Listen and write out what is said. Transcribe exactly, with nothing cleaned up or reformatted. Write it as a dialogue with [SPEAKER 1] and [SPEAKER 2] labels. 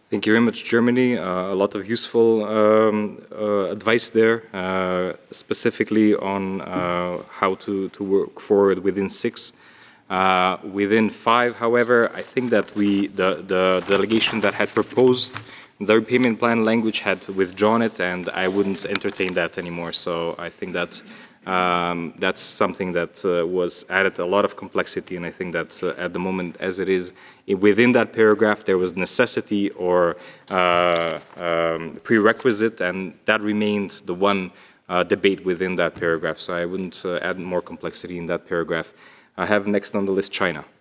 [SPEAKER 1] Thank you very much, Germany. Uh, a lot of useful um, uh, advice there, uh, specifically on uh, how to, to work forward within six. Uh, within five, however, I think that we, the, the delegation that had proposed the repayment plan language had withdrawn it, and I wouldn't entertain that anymore. So I think that um, that's something that uh, was added a lot of complexity, and I think that uh, at the moment, as it is, within that paragraph, there was necessity or uh, um, prerequisite, and that remained the one uh, debate within that paragraph. So I wouldn't uh, add more complexity in that paragraph. I have next on the list China.